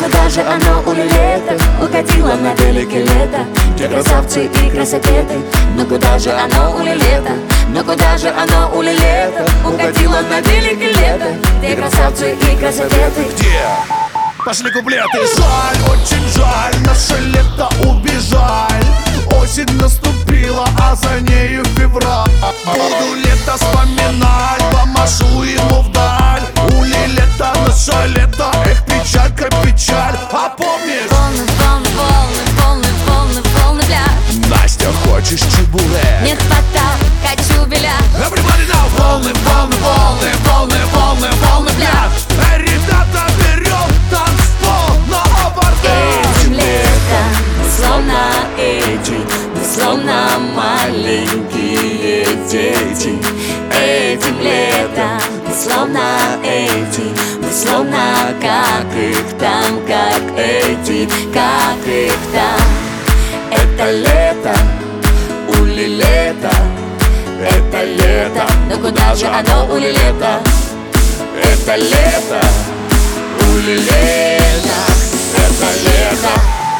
куда же оно улетело? Укатило на велике лето, где красавцы и красотеты. Но куда же оно улетело? Но куда же оно улетело? Укатило на велике лето, где красавцы и красотеты. Где? Пошли куплеты. Жаль, очень жаль, наше лето убежаль. Осень наступила, а за нею февраль. Буду лето вспоминать, помашу ему вдаль. Ули лето, наше лето, эх, печалька, печаль. А помнишь? Волны, волны, волны, волны, волны, волны, пляж. Настя, хочешь чебуре? Не хватает, хочу беля. Everybody now! Волны, волны, волны, волны, волны, волны, пляж. Эй, ребята, берем танцпол на абордаж. Этим летом мы словно эти, мы словно маленькие дети. Этим летом мы словно эти, мы словно как их там, как эти, как их там. Это лето, ули лето, это лето, но куда же оно ули лето? Это лето, ули лето, это лето.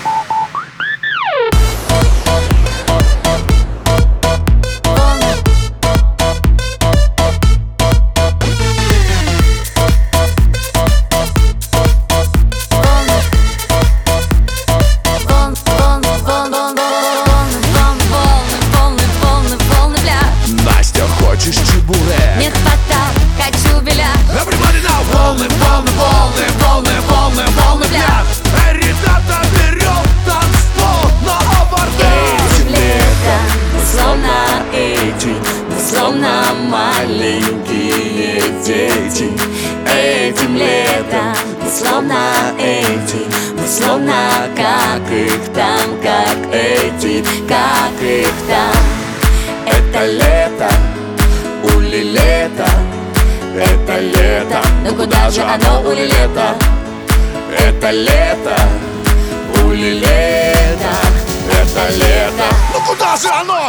Не хватает, хочу беля. Everybody now! Волны, волны, волны, волны, волны, волны, пляж. Эй, ребята, берем танцпол на абордаж. Этим летом мы словно эти, мы словно маленькие дети. Этим летом мы словно эти, мы словно как их там, как эти, как их там. Это лето, ули лето, это лето, но куда же оно ули лето? Это лето, ули лето, это лето. Ну куда же оно?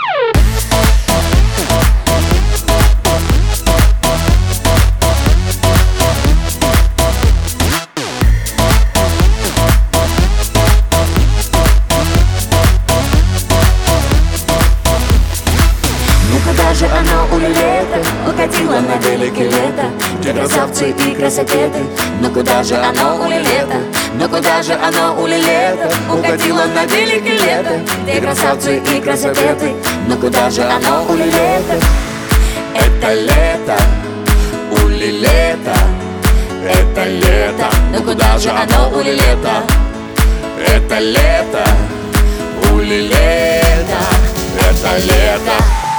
Куда же оно улетело? Укатило на велике лето, где красавцы и красотеты. Но куда же оно улетело? Но куда же оно улетело? Укатило на велике лето, где красавцы и красотеты. Но куда же оно улетело? Это лето, ули лето, это лето. Но куда же оно улетело? Это лето, ули лето, это лето.